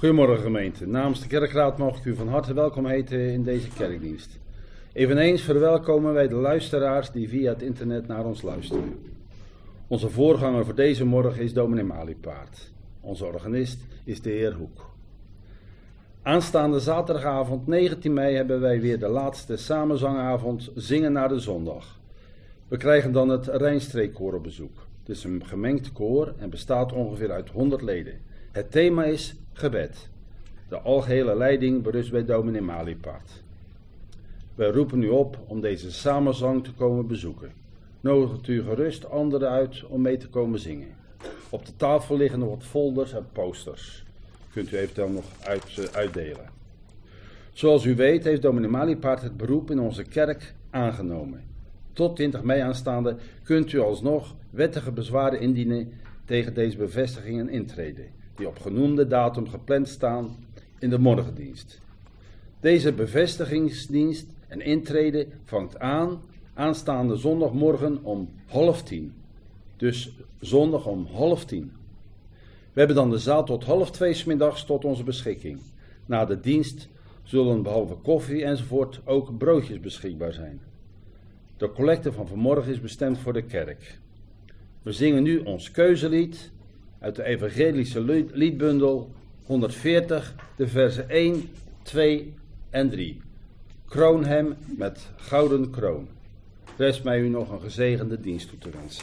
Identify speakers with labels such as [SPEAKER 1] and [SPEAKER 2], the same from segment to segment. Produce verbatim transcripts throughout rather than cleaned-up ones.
[SPEAKER 1] Goedemorgen gemeente. Namens de kerkraad mag ik u van harte welkom heten in deze kerkdienst. Eveneens verwelkomen wij de luisteraars die via het internet naar ons luisteren. Onze voorganger voor deze morgen is dominee Maliepaard. Onze organist is de heer Hoek. Aanstaande zaterdagavond negentien mei hebben wij weer de laatste samenzangavond Zingen naar de Zondag. We krijgen dan het Rijnstreekkoor op bezoek. Het is een gemengd koor en bestaat ongeveer uit honderd leden. Het thema is gebed. De algehele leiding berust bij dominee Maliepaard. Wij roepen u op om deze samenzang te komen bezoeken. Nodigt u gerust anderen uit om mee te komen zingen. Op de tafel liggen nog wat folders en posters. Kunt u eventueel nog uit, uh, uitdelen. Zoals u weet heeft dominee Maliepaard het beroep in onze kerk aangenomen. Tot twintig mei aanstaande kunt u alsnog wettige bezwaren indienen tegen deze bevestiging en intrede, die op genoemde datum gepland staan in de morgendienst. Deze bevestigingsdienst en intrede vangt aan aanstaande zondagmorgen om half tien. Dus zondag om half tien. We hebben dan de zaal tot half twee 's middags tot onze beschikking. Na de dienst zullen behalve koffie enzovoort ook broodjes beschikbaar zijn. De collecte van vanmorgen is bestemd voor de kerk. We zingen nu ons keuzelied uit de evangelische liedbundel honderdveertig, de versen één, twee en drie. Kroon hem met gouden kroon. Rest mij u nog een gezegende dienst toe te wensen.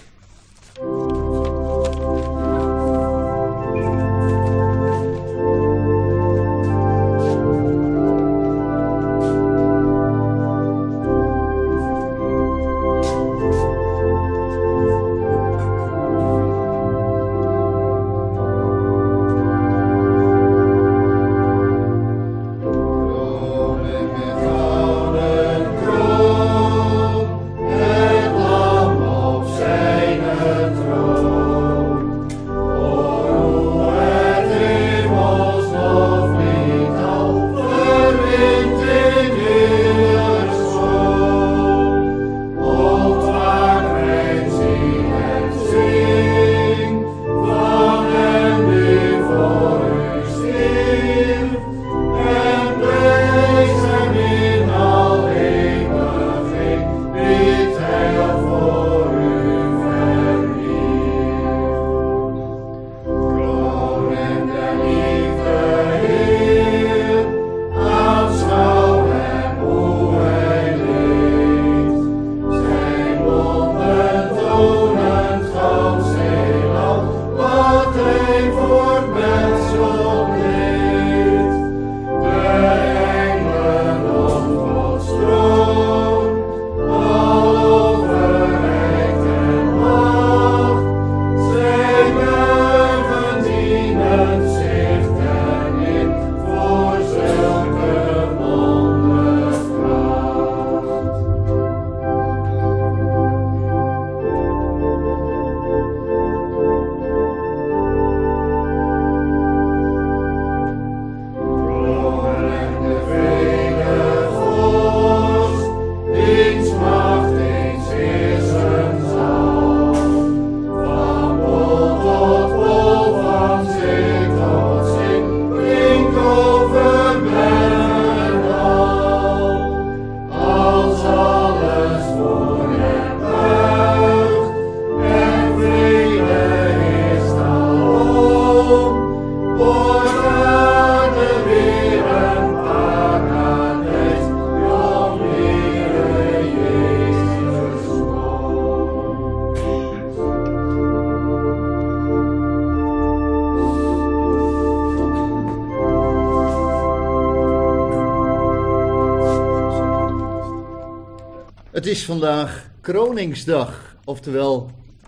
[SPEAKER 2] Het is vandaag Kroningsdag, oftewel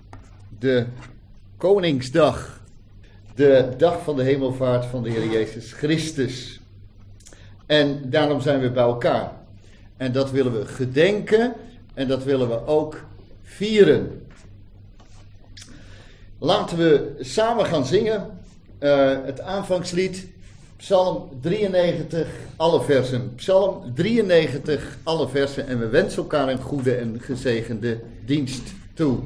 [SPEAKER 2] de Koningsdag, de dag van de hemelvaart van de Heer Jezus Christus. En daarom zijn we bij elkaar. En dat willen we gedenken en dat willen we ook vieren. Laten we samen gaan zingen uh, het aanvangslied, Psalm drieënnegentig, alle versen. Psalm drieënnegentig, alle versen. En we wensen elkaar een goede en gezegende dienst toe.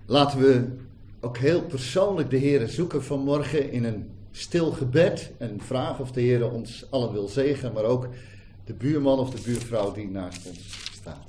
[SPEAKER 2] Laten we ook heel persoonlijk de Heere zoeken vanmorgen in een stil gebed en vragen of de Heere ons allen wil zegenen, maar ook de buurman of de buurvrouw die naast ons staat.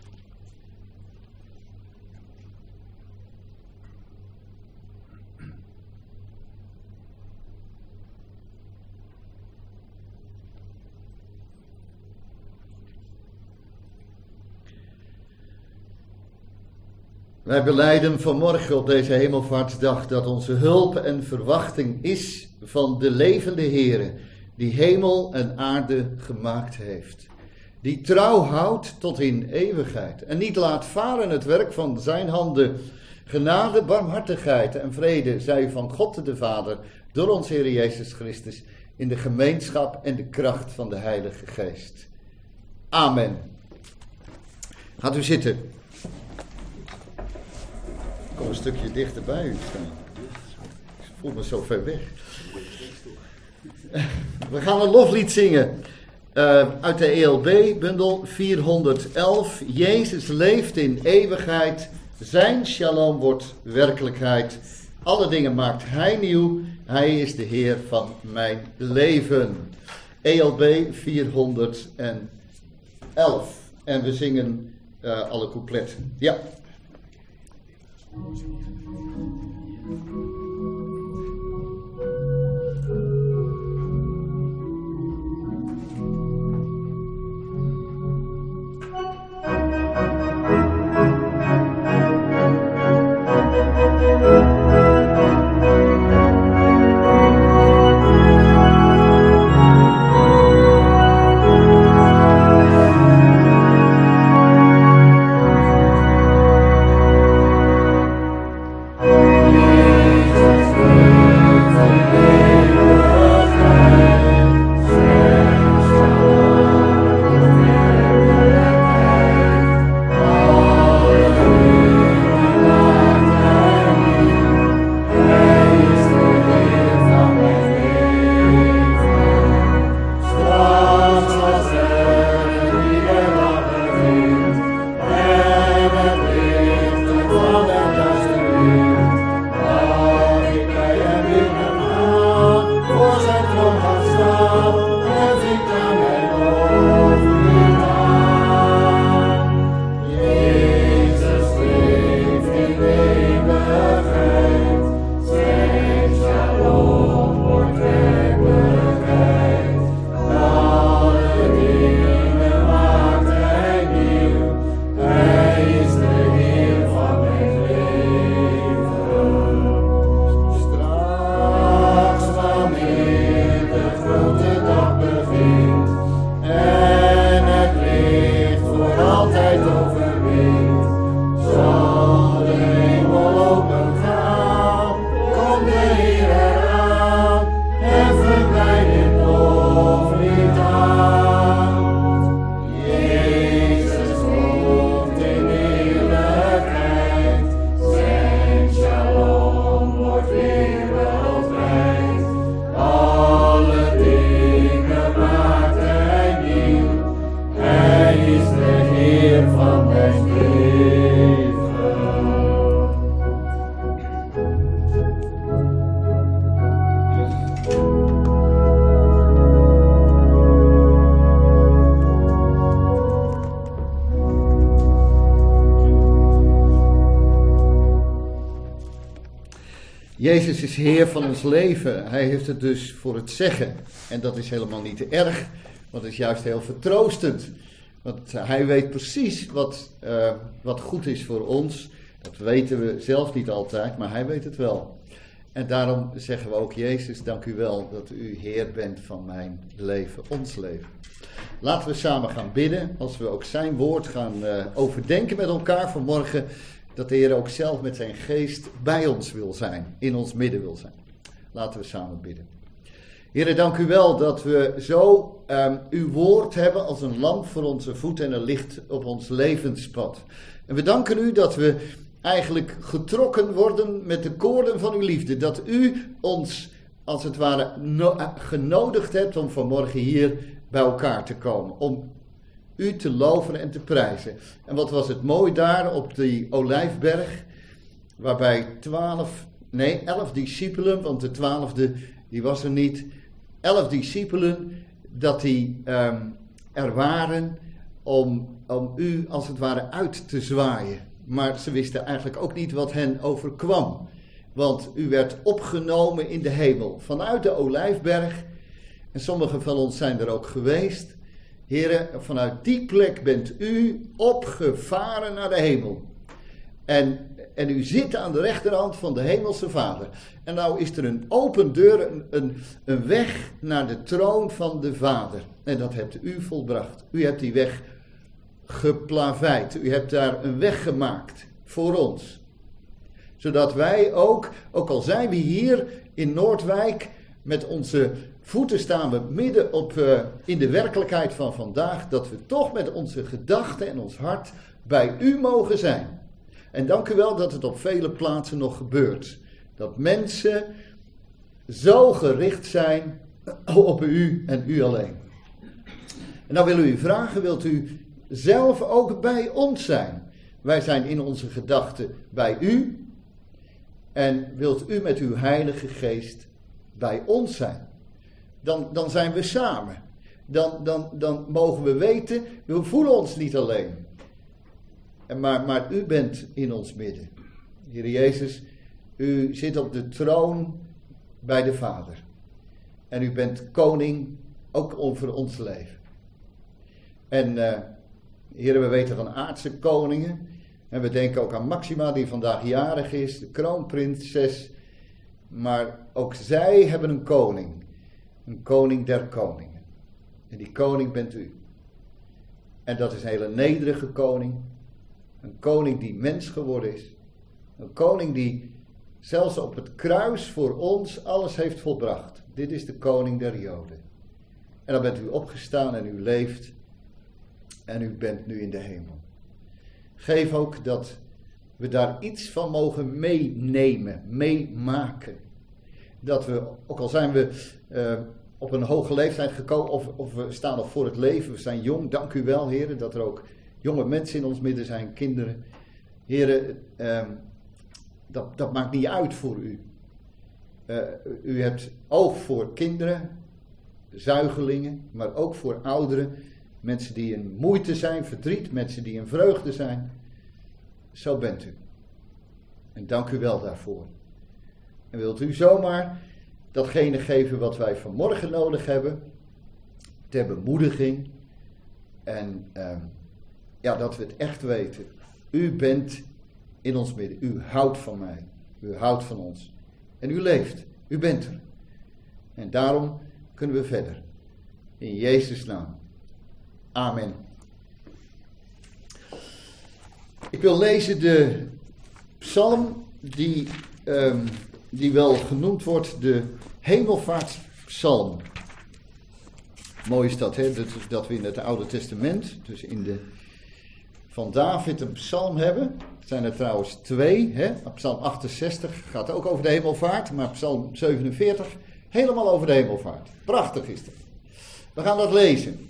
[SPEAKER 2] Wij belijden vanmorgen op deze hemelvaartsdag dat onze hulp en verwachting is van de levende Heere, die hemel en aarde gemaakt heeft. Die trouw houdt tot in eeuwigheid en niet laat varen het werk van zijn handen. Genade, barmhartigheid en vrede zij van God de Vader door onze Heer Jezus Christus in de gemeenschap en de kracht van de Heilige Geest. Amen. Gaat u zitten. Ik kom een stukje dichter bij u staan. Ik voel me zo ver weg. We gaan een loflied zingen. Uh, uit de E L B-bundel vierhonderdelf. Jezus leeft in eeuwigheid. Zijn shalom wordt werkelijkheid. Alle dingen maakt hij nieuw. Hij is de Heer van mijn leven. E L B vierhonderdelf. En we zingen uh, alle coupletten. Ja. Jezus is Heer van ons leven. Hij heeft het dus voor het zeggen. En dat is helemaal niet te erg, want het is juist heel vertroostend. Want hij weet precies wat, uh, wat goed is voor ons. Dat weten we zelf niet altijd, maar hij weet het wel. En daarom zeggen we ook, Jezus, dank u wel dat u Heer bent van mijn leven, ons leven. Laten we samen gaan bidden, als we ook zijn woord gaan uh, overdenken met elkaar vanmorgen. Dat de Heer ook zelf met zijn geest bij ons wil zijn, in ons midden wil zijn. Laten we samen bidden. Heer, dank u wel dat we zo um, uw woord hebben als een lamp voor onze voeten en een licht op ons levenspad. En we danken u dat we eigenlijk getrokken worden met de koorden van uw liefde. Dat u ons als het ware no- genodigd hebt om vanmorgen hier bij elkaar te komen. Om u te loven en te prijzen. En wat was het mooi daar op die Olijfberg. waarbij twaalf, nee, elf discipelen, want de twaalfde die was er niet, elf discipelen, dat die um, er waren om, om u als het ware uit te zwaaien. Maar ze wisten eigenlijk ook niet wat hen overkwam. Want u werd opgenomen in de hemel vanuit de Olijfberg. En sommigen van ons zijn er ook geweest. Heren, vanuit die plek bent u opgevaren naar de hemel. En, en u zit aan de rechterhand van de hemelse Vader. En nou is er een open deur, een, een, een weg naar de troon van de Vader. En dat hebt u volbracht. U hebt die weg geplaveid. U hebt daar een weg gemaakt voor ons. Zodat wij ook, ook al zijn we hier in Noordwijk, met onze voeten staan we midden op, uh, in de werkelijkheid van vandaag, dat we toch met onze gedachten en ons hart bij u mogen zijn. En dank u wel dat het op vele plaatsen nog gebeurt. Dat mensen zo gericht zijn op u en u alleen. En dan willen we u vragen, wilt u zelf ook bij ons zijn? Wij zijn in onze gedachten bij u. En wilt u met uw Heilige Geest bij ons zijn? Dan, dan zijn we samen. Dan, dan, dan mogen we weten, we voelen ons niet alleen. Maar, maar u bent in ons midden. Heer Jezus, u zit op de troon bij de Vader. En u bent koning ook over ons leven. En uh, Heer, we weten van aardse koningen. En we denken ook aan Maxima, die vandaag jarig is, de kroonprinses. Maar ook zij hebben een koning. Een koning der koningen. En die koning bent u. En dat is een hele nederige koning. Een koning die mens geworden is. Een koning die zelfs op het kruis voor ons alles heeft volbracht. Dit is de koning der Joden. En dan bent u opgestaan en u leeft. En u bent nu in de hemel. Geef ook dat we daar iets van mogen meenemen, meemaken. Dat we, ook al zijn we uh, op een hoge leeftijd gekomen, of, of we staan nog voor het leven, we zijn jong, dank u wel, heren, dat er ook jonge mensen in ons midden zijn, kinderen. Heren, uh, dat, dat maakt niet uit voor u. Uh, u hebt oog voor kinderen, zuigelingen, maar ook voor ouderen. Mensen die in moeite zijn, verdriet, mensen die in vreugde zijn. Zo bent u. En dank u wel daarvoor. En wilt u zomaar datgene geven wat wij vanmorgen nodig hebben. Ter bemoediging. En uh, ja, dat we het echt weten. U bent in ons midden. U houdt van mij. U houdt van ons. En u leeft. U bent er. En daarom kunnen we verder. In Jezus' naam. Amen. Ik wil lezen de psalm die, um, die wel genoemd wordt de hemelvaartspsalm. Mooi is dat, hè? Dat, dat we in het Oude Testament, dus in de van David een psalm hebben. Het zijn er trouwens twee. Hè? Psalm achtenzestig gaat ook over de hemelvaart, maar psalm zevenenveertig helemaal over de hemelvaart. Prachtig is dat. We gaan dat lezen.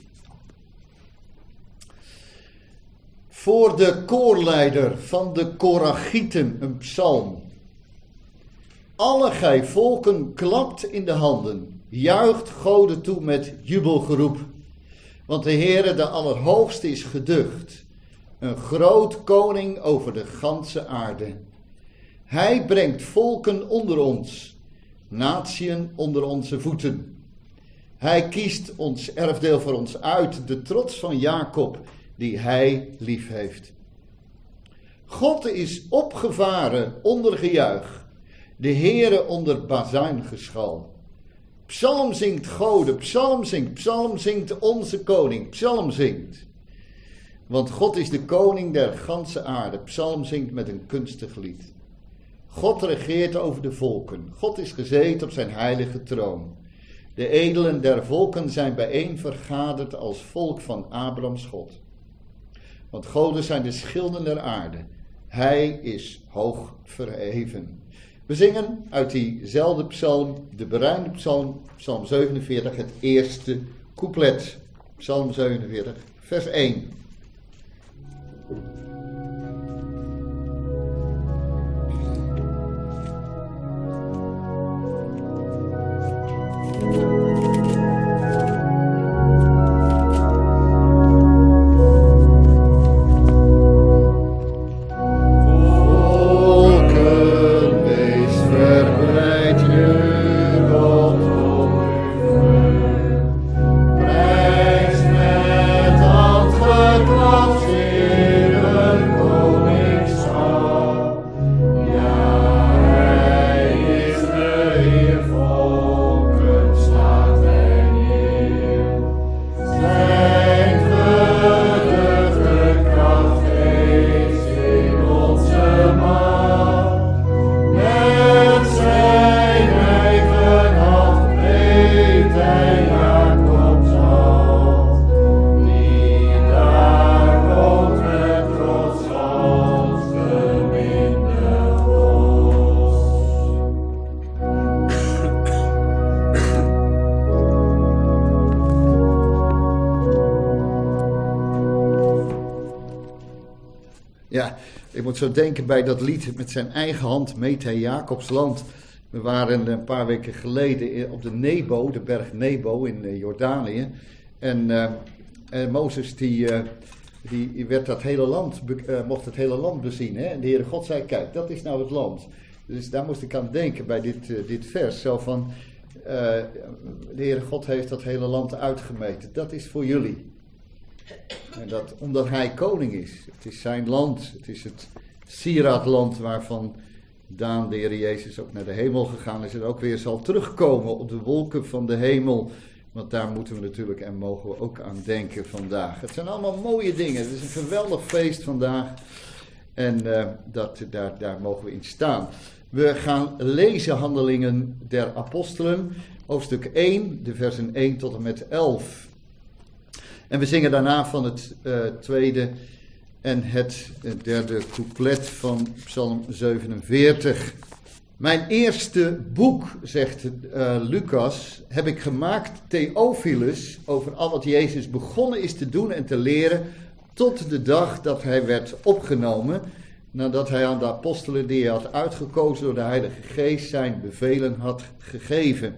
[SPEAKER 2] Voor de koorleider van de Korachieten een psalm. Alle gij volken klapt in de handen, juicht Gode toe met jubelgeroep. Want de Heere de Allerhoogste is geducht, een groot koning over de ganse aarde. Hij brengt volken onder ons, natieën onder onze voeten. Hij kiest ons erfdeel voor ons uit, de trots van Jacob, die hij lief heeft. God is opgevaren onder gejuich, de Heere onder bazuingeschal. Psalm zingt Gode, psalm zingt, psalm zingt onze koning, psalm zingt. Want God is de koning der ganse aarde, psalm zingt met een kunstig lied. God regeert over de volken, God is gezeten op zijn heilige troon. De edelen der volken zijn bijeen vergaderd als volk van Abrahams God. Want Gode zijn de schilden der aarde. Hij is hoog verheven. We zingen uit diezelfde psalm, de beruinde psalm, psalm zevenenveertig, het eerste couplet. Psalm zevenenveertig, vers één. Ja, ik moet zo denken bij dat lied met zijn eigen hand meet hij Jacobs land. We waren een paar weken geleden op de Nebo, de berg Nebo in Jordanië. En uh, uh, Mozes die, uh, die werd dat hele land, uh, mocht het hele land bezien. Hè? En de Heere God zei, kijk, dat is nou het land. Dus daar moest ik aan denken bij dit, uh, dit vers. Zo van, uh, de Heere God heeft dat hele land uitgemeten. Dat is voor jullie. En dat omdat hij koning is. Het is zijn land. Het is het sieraadland waarvan Daan, de Heer Jezus, ook naar de hemel gegaan is. En ook weer zal terugkomen op de wolken van de hemel. Want daar moeten we natuurlijk en mogen we ook aan denken vandaag. Het zijn allemaal mooie dingen. Het is een geweldig feest vandaag. En uh, dat, daar, daar mogen we in staan. We gaan lezen Handelingen der Apostelen. Hoofdstuk één, de versen één tot en met elf. En we zingen daarna van het uh, tweede en het derde couplet van Psalm zevenenveertig. Mijn eerste boek, zegt uh, Lucas, heb ik gemaakt, Theophilus, over al wat Jezus begonnen is te doen en te leren, tot de dag dat hij werd opgenomen, nadat hij aan de apostelen die hij had uitgekozen door de Heilige Geest zijn bevelen had gegeven.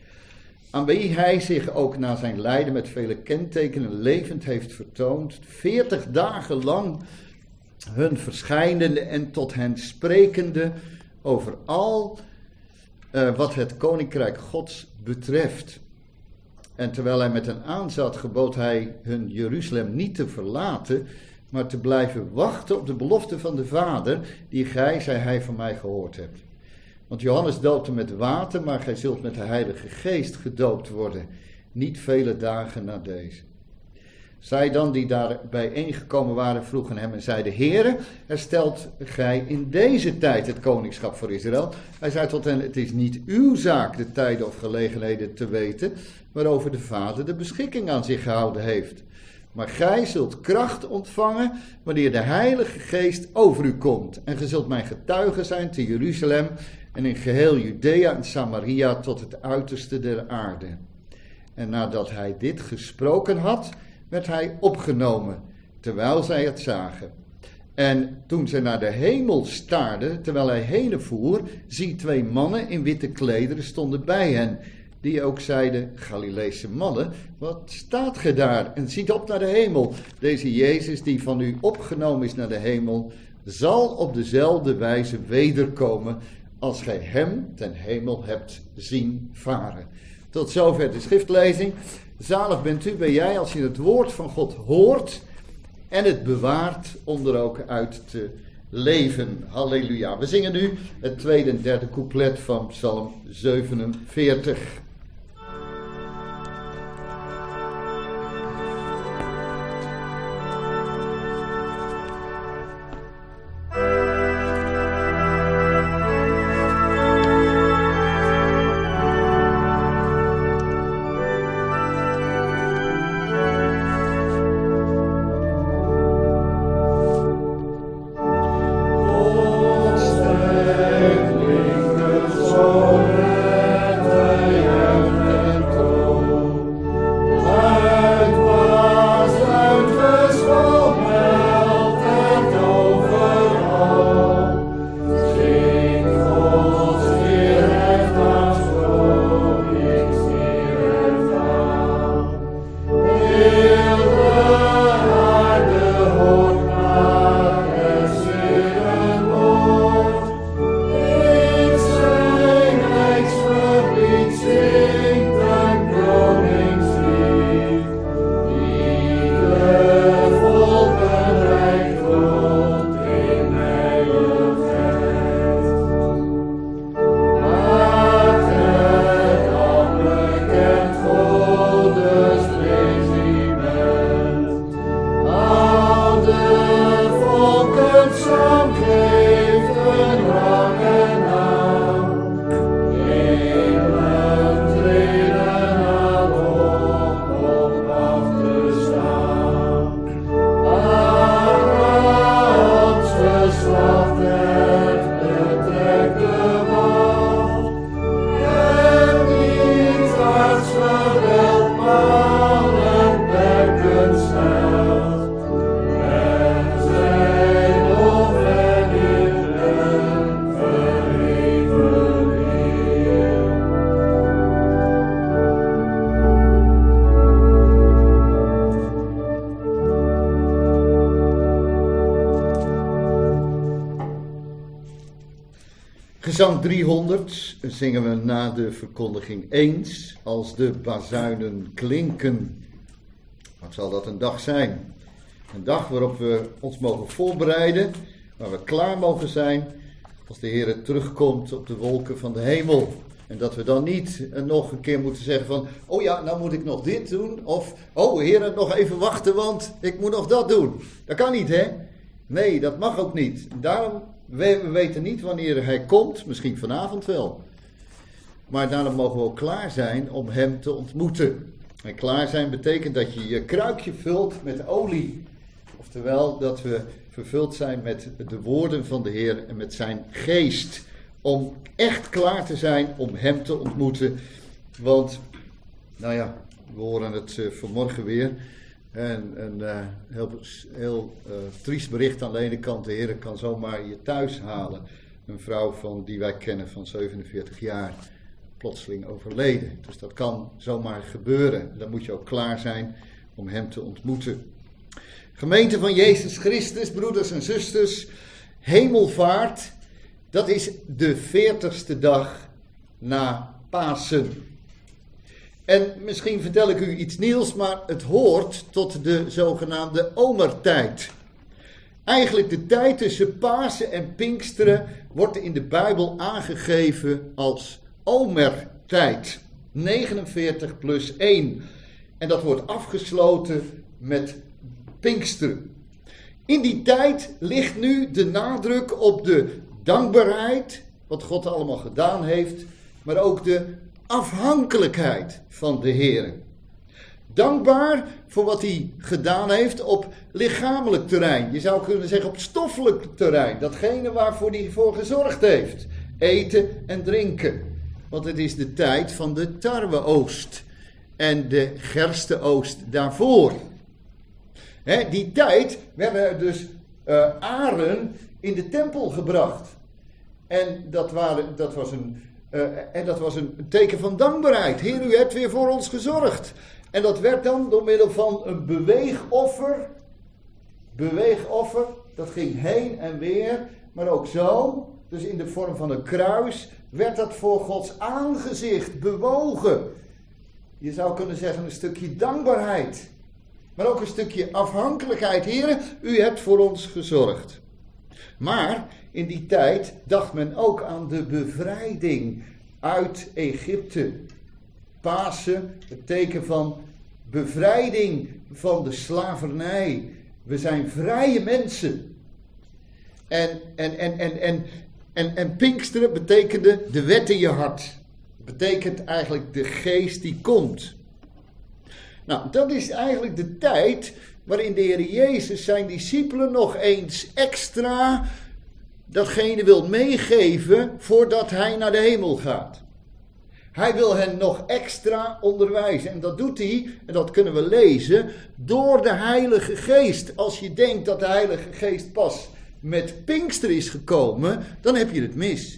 [SPEAKER 2] Aan wie hij zich ook na zijn lijden met vele kentekenen levend heeft vertoond, veertig dagen lang hun verschijnende en tot hen sprekende over al uh, wat het koninkrijk Gods betreft. En terwijl hij met hen aanzat, gebood hij hun Jeruzalem niet te verlaten, maar te blijven wachten op de belofte van de Vader, die gij, zei hij, van mij gehoord hebt. Want Johannes doopte met water, maar gij zult met de Heilige Geest gedoopt worden, niet vele dagen na deze. Zij dan, die daar bijeengekomen waren, vroegen hem en zeiden, Heere, herstelt gij in deze tijd het koningschap voor Israël? Hij zei tot hen, het is niet uw zaak de tijden of gelegenheden te weten, waarover de Vader de beschikking aan zich gehouden heeft. Maar gij zult kracht ontvangen, wanneer de Heilige Geest over u komt. En gij zult mijn getuige zijn te Jeruzalem en in geheel Judea en Samaria tot het uiterste der aarde. En nadat hij dit gesproken had, werd hij opgenomen, terwijl zij het zagen. En toen zij naar de hemel staarden, terwijl hij heen voer, zie twee mannen in witte klederen stonden bij hen, die ook zeiden, Galileese mannen, wat staat ge daar en ziet op naar de hemel? Deze Jezus die van u opgenomen is naar de hemel, zal op dezelfde wijze wederkomen als gij hem ten hemel hebt zien varen. Tot zover de schriftlezing. Zalig bent u, ben jij, als je het woord van God hoort en het bewaart om er ook uit te leven. Halleluja. We zingen nu het tweede en derde couplet van Psalm zevenenveertig.
[SPEAKER 3] Oh,
[SPEAKER 2] Gezang driehonderd zingen we na de verkondiging eens, als de bazuinen klinken. Wat zal dat een dag zijn? Een dag waarop we ons mogen voorbereiden, waar we klaar mogen zijn als de Heer terugkomt op de wolken van de hemel. En dat we dan niet nog een keer moeten zeggen van, oh ja, nou moet ik nog dit doen. Of, oh Heer, nog even wachten, want ik moet nog dat doen. Dat kan niet, hè? Nee, dat mag ook niet. Daarom, we, we weten niet wanneer hij komt, misschien vanavond wel. Maar daarom mogen we ook klaar zijn om hem te ontmoeten. En klaar zijn betekent dat je je kruikje vult met olie. Oftewel dat we vervuld zijn met de woorden van de Heer en met zijn geest. Om echt klaar te zijn om hem te ontmoeten. Want, nou ja, we horen het uh, vanmorgen weer. En een uh, heel, heel uh, triest bericht aan de ene kant. De Heer kan zomaar je thuis halen. Een vrouw van, die wij kennen van zevenenveertig jaar. Plotseling overleden. Dus dat kan zomaar gebeuren. Dan moet je ook klaar zijn om hem te ontmoeten. Gemeente van Jezus Christus, broeders en zusters. Hemelvaart, dat is de veertigste dag na Pasen. En misschien vertel ik u iets nieuws, maar het hoort tot de zogenaamde Omertijd. Eigenlijk de tijd tussen Pasen en Pinksteren wordt in de Bijbel aangegeven als Omertijd. negenenveertig plus één. En dat wordt afgesloten met Pinksteren. In die tijd ligt nu de nadruk op de dankbaarheid, wat God allemaal gedaan heeft, maar ook de afhankelijkheid van de Heer. Dankbaar voor wat hij gedaan heeft op lichamelijk terrein. Je zou kunnen zeggen op stoffelijk terrein. Datgene waarvoor hij voor gezorgd heeft. Eten en drinken. Want het is de tijd van de tarweoogst. En de gerstenoogst daarvoor. He, die tijd werden er dus uh, aren in de tempel gebracht. En dat, waren, dat, was een, uh, en dat was een teken van dankbaarheid. Heer, u hebt weer voor ons gezorgd. En dat werd dan door middel van een beweegoffer. Beweegoffer, dat ging heen en weer. Maar ook zo, dus in de vorm van een kruis, werd dat voor Gods aangezicht bewogen. Je zou kunnen zeggen een stukje dankbaarheid. Maar ook een stukje afhankelijkheid. Heer, u hebt voor ons gezorgd. Maar in die tijd dacht men ook aan de bevrijding uit Egypte. Pasen, het teken van bevrijding van de slavernij. We zijn vrije mensen. En, en, en, en, en, en, en Pinksteren betekende de wet in je hart. Betekent eigenlijk de geest die komt. Nou, dat is eigenlijk de tijd waarin de Heer Jezus zijn discipelen nog eens extra datgene wil meegeven voordat hij naar de hemel gaat. Hij wil hen nog extra onderwijzen. En dat doet hij, en dat kunnen we lezen, door de Heilige Geest. Als je denkt dat de Heilige Geest pas met Pinkster is gekomen, dan heb je het mis.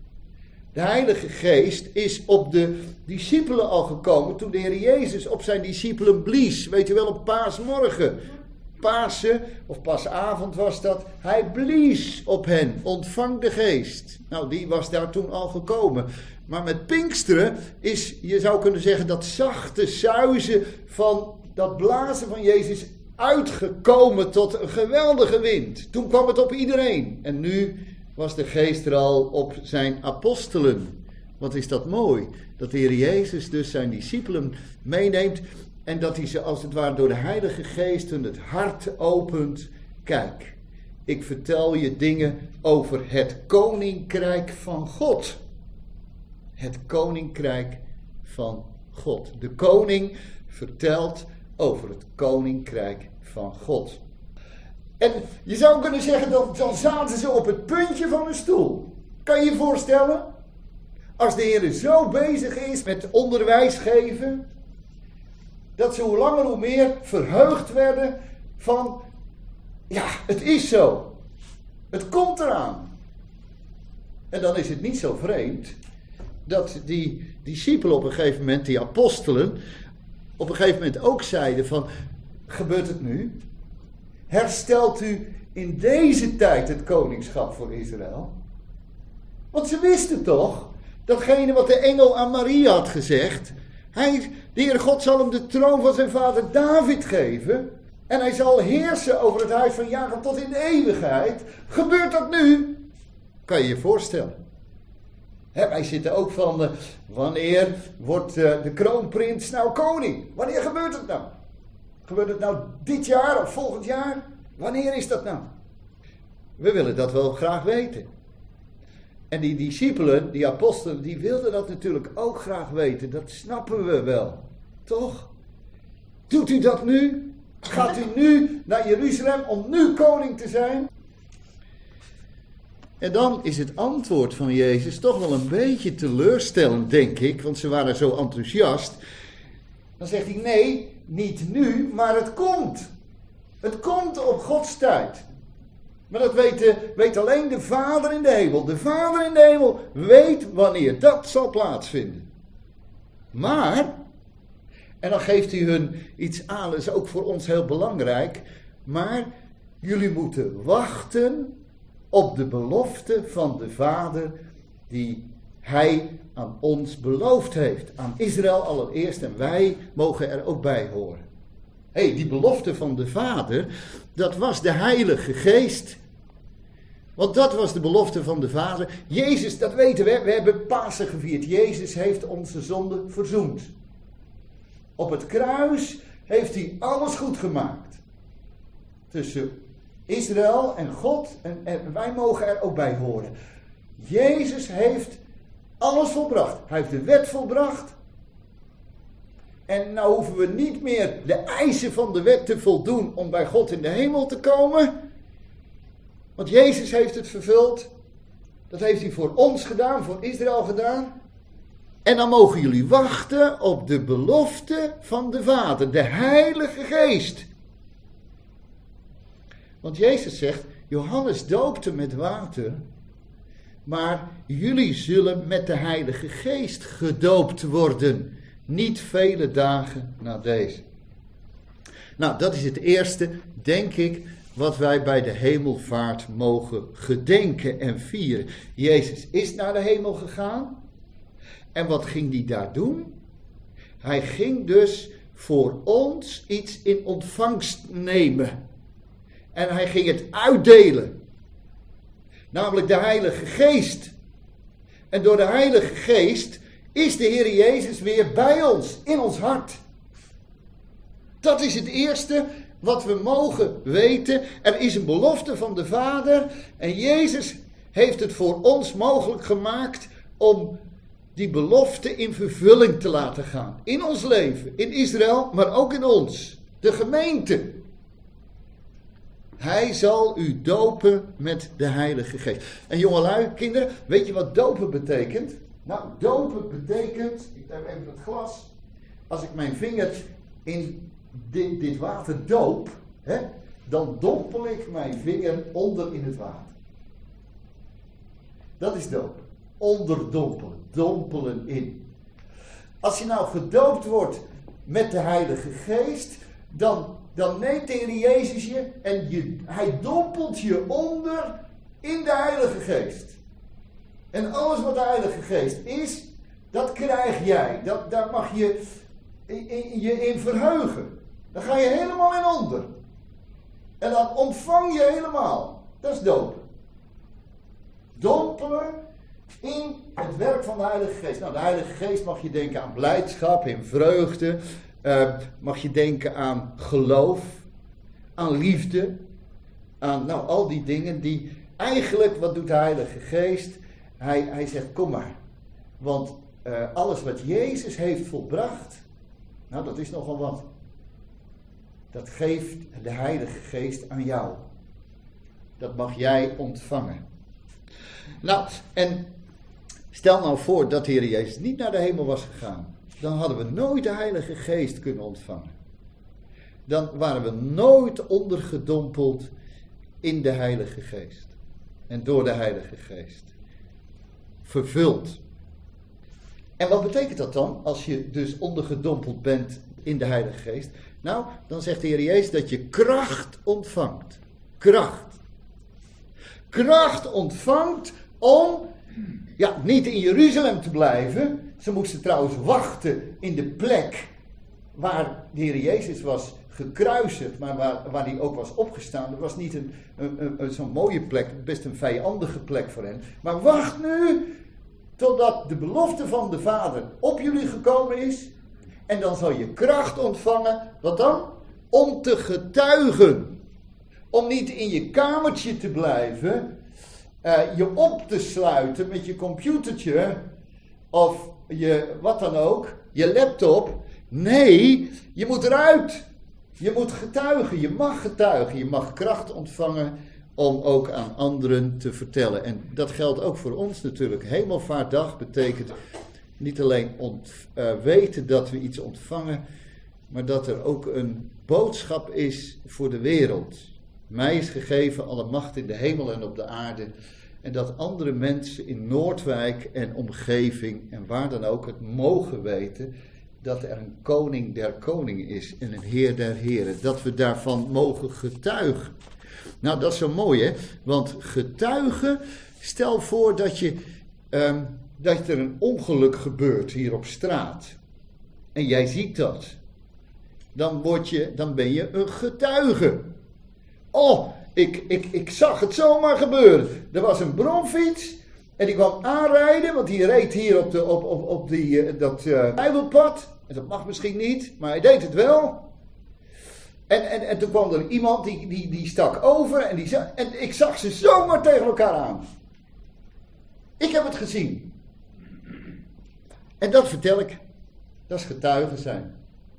[SPEAKER 2] De Heilige Geest is op de discipelen al gekomen toen de Heer Jezus op zijn discipelen blies. Weet je wel, op paasmorgen. Pasen, of paasavond was dat. Hij blies op hen. Ontvang de Geest. Nou, die was daar toen al gekomen. Maar met Pinksteren is, je zou kunnen zeggen, dat zachte suizen van dat blazen van Jezus uitgekomen tot een geweldige wind. Toen kwam het op iedereen. En nu was de Geest er al op zijn apostelen. Wat is dat mooi. Dat de Heer Jezus dus zijn discipelen meeneemt. En dat hij ze als het ware door de Heilige Geest hun het hart opent. Kijk, ik vertel je dingen over het Koninkrijk van God. Het Koninkrijk van God. De koning vertelt over het Koninkrijk van God. En je zou kunnen zeggen, dat dan zaten ze op het puntje van een stoel. Kan je je voorstellen? Als de Heer zo bezig is met onderwijs geven, dat ze hoe langer hoe meer verheugd werden van, ja, het is zo. Het komt eraan. En dan is het niet zo vreemd dat die discipelen op een gegeven moment, die apostelen, op een gegeven moment ook zeiden van, gebeurt het nu? Herstelt u in deze tijd het koningschap voor Israël? Want ze wisten toch, datgene wat de engel aan Maria had gezegd. Hij, de Heere God zal hem de troon van zijn vader David geven. En hij zal heersen over het huis van Jacob tot in de eeuwigheid. Gebeurt dat nu? Kan je je voorstellen. He, wij zitten ook van, uh, wanneer wordt uh, de kroonprins nou koning? Wanneer gebeurt het nou? Gebeurt het nou dit jaar of volgend jaar? Wanneer is dat nou? We willen dat wel graag weten. En die discipelen, die apostelen, die wilden dat natuurlijk ook graag weten. Dat snappen we wel. Toch? Doet u dat nu? Gaat u nu naar Jeruzalem om nu koning te zijn? En dan is het antwoord van Jezus toch wel een beetje teleurstellend, denk ik. Want ze waren zo enthousiast. Dan zegt hij, nee, niet nu, maar het komt. Het komt op Gods tijd. Maar dat weet, weet alleen de Vader in de hemel. De Vader in de hemel weet wanneer dat zal plaatsvinden. Maar, en dan geeft hij hun iets aan, dat is ook voor ons heel belangrijk. Maar jullie moeten wachten op de belofte van de Vader die hij aan ons beloofd heeft. Aan Israël allereerst en wij mogen er ook bij horen. Hé, hey, die belofte van de Vader, dat was de Heilige Geest. Want dat was de belofte van de Vader. Jezus, dat weten we, we hebben Pasen gevierd. Jezus heeft onze zonde verzoend. Op het kruis heeft hij alles goed gemaakt. Tussen Israël en God, en, en wij mogen er ook bij horen. Jezus heeft alles volbracht. Hij heeft de wet volbracht. En nou hoeven we niet meer de eisen van de wet te voldoen om bij God in de hemel te komen. Want Jezus heeft het vervuld. Dat heeft hij voor ons gedaan, voor Israël gedaan. En dan mogen jullie wachten op de belofte van de Vader, de Heilige Geest. Want Jezus zegt, Johannes doopte met water, maar jullie zullen met de Heilige Geest gedoopt worden. Niet vele dagen na deze. Nou, dat is het eerste, denk ik, wat wij bij de hemelvaart mogen gedenken en vieren. Jezus is naar de hemel gegaan. En wat ging hij daar doen? Hij ging dus voor ons iets in ontvangst nemen. En hij ging het uitdelen. Namelijk de Heilige Geest. En door de Heilige Geest is de Heer Jezus weer bij ons, in ons hart. Dat is het eerste wat we mogen weten. Er is een belofte van de Vader en Jezus heeft het voor ons mogelijk gemaakt om die belofte in vervulling te laten gaan. In ons leven, in Israël, maar ook in ons. De gemeente. Hij zal u dopen met de Heilige Geest. En jongelui, kinderen, weet je wat dopen betekent? Nou, dopen betekent, ik neem even het glas. Als ik mijn vinger in dit, dit water doop, hè, dan dompel ik mijn vinger onder in het water. Dat is dopen. Onderdompelen, dompelen in. Als je nou gedoopt wordt met de Heilige Geest, dan, dan neemt de Heer Jezus je en je, hij dompelt je onder in de Heilige Geest. En alles wat de Heilige Geest is, dat krijg jij. Dat, daar mag je in, in, je in verheugen. Dan ga je helemaal in onder. En dan ontvang je helemaal. Dat is dopen. Dompelen in het werk van de Heilige Geest. Nou, de Heilige Geest mag je denken aan blijdschap, in vreugde. Uh, mag je denken aan geloof, aan liefde. Aan nou, al die dingen die eigenlijk, wat doet de Heilige Geest? Hij, hij zegt, kom maar. Want uh, alles wat Jezus heeft volbracht, nou dat is nogal wat. Dat geeft de Heilige Geest aan jou. Dat mag jij ontvangen. Nou, en stel nou voor dat de Heer Jezus niet naar de hemel was gegaan. Dan hadden we nooit de Heilige Geest kunnen ontvangen. Dan waren we nooit ondergedompeld in de Heilige Geest. En door de Heilige Geest. Vervuld. En wat betekent dat dan, als je dus ondergedompeld bent in de Heilige Geest? Nou, dan zegt de Heer Jezus dat je kracht ontvangt. Kracht. Kracht ontvangt om ja, niet in Jeruzalem te blijven. Ze moesten trouwens wachten in de plek waar de Heer Jezus was gekruisigd, maar waar, waar hij ook was opgestaan. Dat was niet een, een, een, zo'n mooie plek, best een vijandige plek voor hen. Maar wacht nu totdat de belofte van de Vader op jullie gekomen is. En dan zal je kracht ontvangen. Wat dan? Om te getuigen. Om niet in je kamertje te blijven. Uh, je op te sluiten met je computertje. Of je, wat dan ook. Je laptop. Nee, je moet eruit. Je moet getuigen. Je mag getuigen. Je mag kracht ontvangen om ook aan anderen te vertellen. En dat geldt ook voor ons natuurlijk. Hemelvaartdag betekent niet alleen ont, uh, weten dat we iets ontvangen, maar dat er ook een boodschap is voor de wereld. Mij is gegeven alle macht in de hemel en op de aarde. En dat andere mensen in Noordwijk en omgeving en waar dan ook het mogen weten dat er een koning der koningen is en een heer der heren. Dat we daarvan mogen getuigen. Nou, dat is zo mooi, hè? Want getuigen, stel voor dat je, um, dat er een ongeluk gebeurt hier op straat. En jij ziet dat. Dan, word je, dan ben je een getuige. Oh, ik, ik, ik zag het zomaar gebeuren. Er was een bromfiets en die kwam aanrijden, want die reed hier op, de, op, op, op die, uh, dat uh, Bijbelpad. En dat mag misschien niet, maar hij deed het wel. En, en, en toen kwam er iemand die, die, die stak over en, die, en ik zag ze zomaar tegen elkaar aan. Ik heb het gezien. En dat vertel ik. Dat is getuige zijn.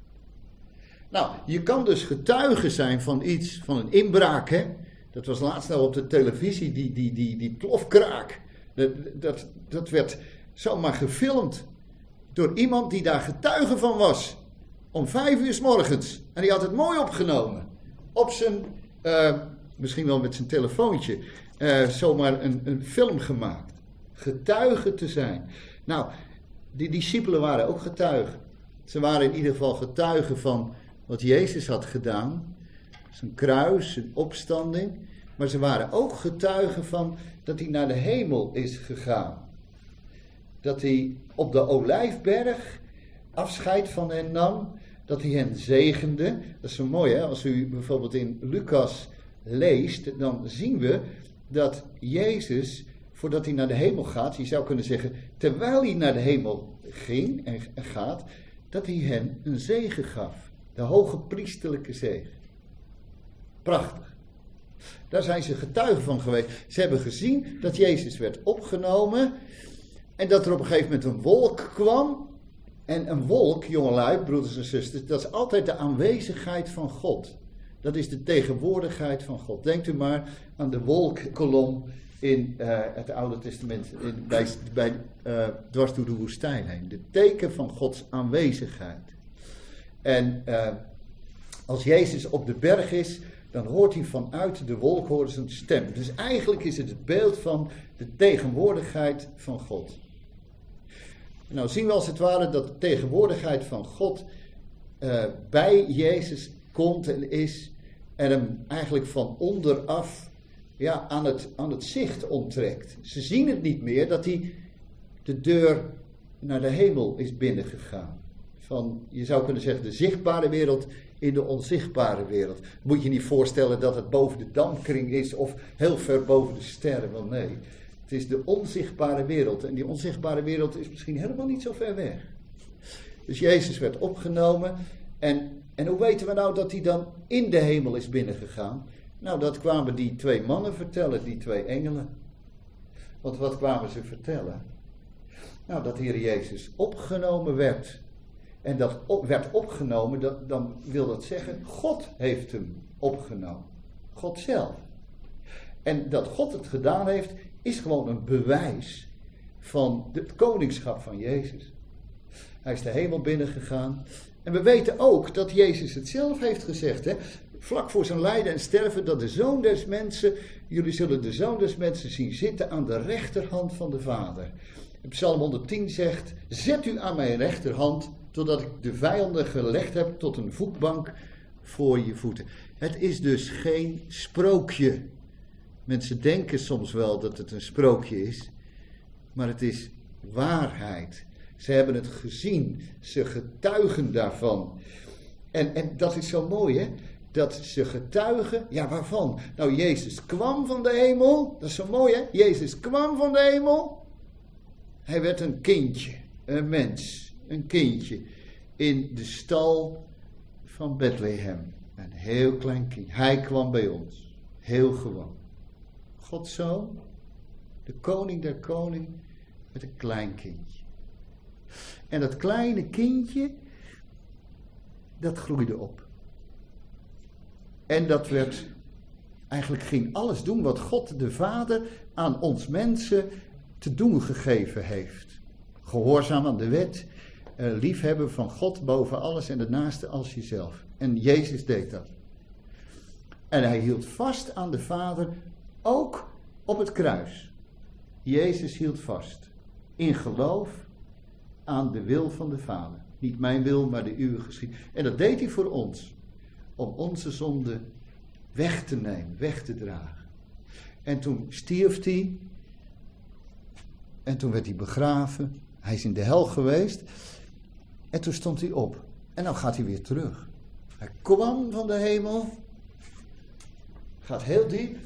[SPEAKER 2] Nou, je kan dus getuige zijn van iets, van een inbraak, hè. Dat was laatst nou op de televisie, die, die, die, die plofkraak. Dat, dat, dat werd zomaar gefilmd door iemand die daar getuige van was. Om vijf uur 's morgens. En die had het mooi opgenomen. Op zijn, uh, misschien wel met zijn telefoontje, uh, zomaar een, een film gemaakt. Getuige te zijn. Nou, die discipelen waren ook getuigen. Ze waren in ieder geval getuigen van wat Jezus had gedaan. Zijn kruis, zijn opstanding. Maar ze waren ook getuigen van dat hij naar de hemel is gegaan. Dat hij op de Olijfberg afscheid van hen nam. Dat hij hen zegende. Dat is zo mooi, hè? Als u bijvoorbeeld in Lucas leest, dan zien we dat Jezus, voordat hij naar de hemel gaat, je zou kunnen zeggen, terwijl hij naar de hemel ging en gaat, dat hij hen een zegen gaf. De hoge priesterlijke zegen. Prachtig. Daar zijn ze getuigen van geweest. Ze hebben gezien dat Jezus werd opgenomen en dat er op een gegeven moment een wolk kwam. En een wolk, jongelui, broeders en zusters, dat is altijd de aanwezigheid van God. Dat is de tegenwoordigheid van God. Denkt u maar aan de wolkkolom in uh, het Oude Testament, in, bij, bij, uh, dwars door de woestijn heen. De teken van Gods aanwezigheid. En uh, als Jezus op de berg is, dan hoort hij vanuit de wolk hoort zijn stem. Dus eigenlijk is het het beeld van de tegenwoordigheid van God. Nou zien we als het ware dat de tegenwoordigheid van God uh, bij Jezus komt en is en hem eigenlijk van onderaf ja, aan, het, aan het zicht onttrekt. Ze zien het niet meer dat hij de deur naar de hemel is binnengegaan. Van, je zou kunnen zeggen, de zichtbare wereld in de onzichtbare wereld. Moet je niet voorstellen dat het boven de dampkring is of heel ver boven de sterren, wel nee. Het is de onzichtbare wereld. En die onzichtbare wereld is misschien helemaal niet zo ver weg. Dus Jezus werd opgenomen. En, en hoe weten we nou dat hij dan in de hemel is binnengegaan? Nou, dat kwamen die twee mannen vertellen, die twee engelen. Want wat kwamen ze vertellen? Nou, dat de Heer Jezus opgenomen werd. En dat op, werd opgenomen, dat, dan wil dat zeggen, God heeft hem opgenomen. God zelf. En dat God het gedaan heeft, is gewoon een bewijs van het koningschap van Jezus. Hij is de hemel binnengegaan. En we weten ook dat Jezus het zelf heeft gezegd, hè, vlak voor zijn lijden en sterven, dat de Zoon des Mensen, jullie zullen de Zoon des Mensen zien zitten aan de rechterhand van de Vader. Psalm honderdtien zegt, zet u aan mijn rechterhand, totdat ik de vijanden gelegd heb tot een voetbank voor je voeten. Het is dus geen sprookje. Mensen denken soms wel dat het een sprookje is. maar het is waarheid. Ze hebben het gezien, ze getuigen daarvan. En, en dat is zo mooi, hè? Dat ze getuigen, ja waarvan? Nou, Jezus kwam van de hemel, dat is zo mooi, hè? Jezus kwam van de hemel. Hij werd een kindje, een mens, een kindje in de stal van Bethlehem. Een heel klein kind. Hij kwam bij ons, heel gewoon. Gods zoon, de koning der koning, met een klein kindje. En dat kleine kindje, dat groeide op. En dat werd, eigenlijk ging alles doen wat God de Vader aan ons mensen te doen gegeven heeft. Gehoorzaam aan de wet, eh, liefhebben van God boven alles en de naaste als jezelf. En Jezus deed dat. En hij hield vast aan de Vader, ook op het kruis. Jezus hield vast, in geloof aan de wil van de Vader. Niet mijn wil, maar de uwe geschied. En dat deed hij voor ons. Om onze zonde weg te nemen, weg te dragen. En toen stierf hij. En toen werd hij begraven. Hij is in de hel geweest. En toen stond hij op. En dan gaat hij weer terug. Hij kwam van de hemel. Gaat heel diep.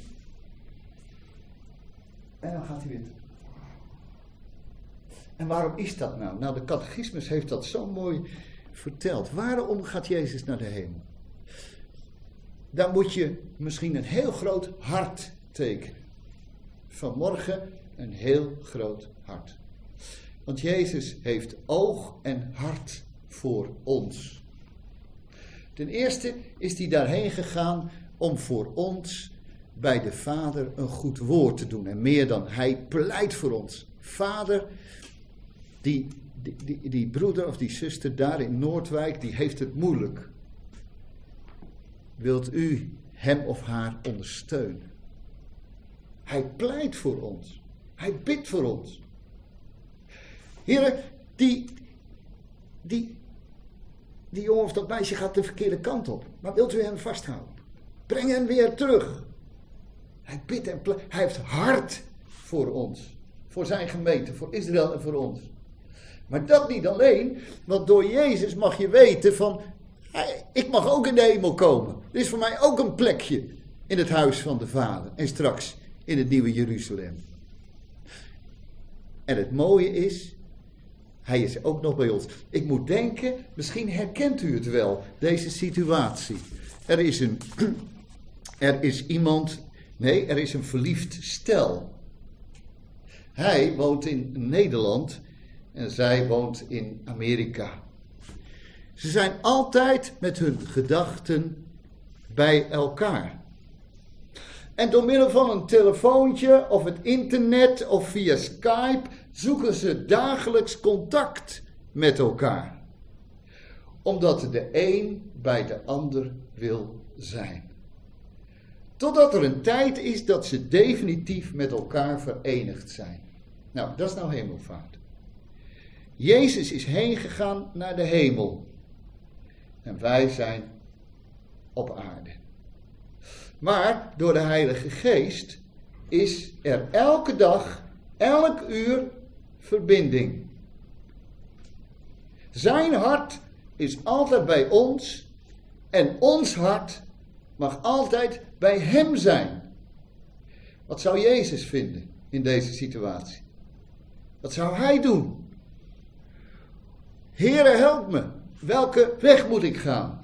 [SPEAKER 2] En dan gaat hij weer terug. En waarom is dat nou? Nou, de catechismus heeft dat zo mooi verteld. Waarom gaat Jezus naar de hemel? Daar moet je misschien een heel groot hart tekenen. Vanmorgen een heel groot hart. Want Jezus heeft oog en hart voor ons. Ten eerste is hij daarheen gegaan om voor ons bij de Vader een goed woord te doen. En meer dan, hij pleit voor ons. Vader, die, die, die, die broeder of die zuster daar in Noordwijk, die heeft het moeilijk. Wilt u hem of haar ondersteunen? Hij pleit voor ons. Hij bidt voor ons. Heren, die, die, die jongen of dat meisje gaat de verkeerde kant op. Maar wilt u hem vasthouden? Breng hem weer terug. Hij bidt en pleit. Hij heeft hart voor ons. Voor zijn gemeente, voor Israël en voor ons. Maar dat niet alleen, want door Jezus mag je weten van, ik mag ook in de hemel komen. Er is voor mij ook een plekje in het huis van de Vader. En straks in het nieuwe Jeruzalem. En het mooie is, hij is ook nog bij ons. Ik moet denken, misschien herkent u het wel, deze situatie. Er is een, er is iemand, nee, er is een verliefd stel. Hij woont in Nederland en zij woont in Amerika. Ze zijn altijd met hun gedachten bij elkaar. En door middel van een telefoontje of het internet of via Skype zoeken ze dagelijks contact met elkaar. Omdat de een bij de ander wil zijn. Totdat er een tijd is dat ze definitief met elkaar verenigd zijn. Nou, dat is nou hemelvaart. Jezus is heen gegaan naar de hemel. En wij zijn op aarde. Maar door de Heilige Geest is er elke dag, elk uur verbinding. Zijn hart is altijd bij ons en ons hart mag altijd bij hem zijn. Wat zou Jezus vinden in deze situatie? Wat zou hij doen? Heere, help me. Welke weg moet ik gaan?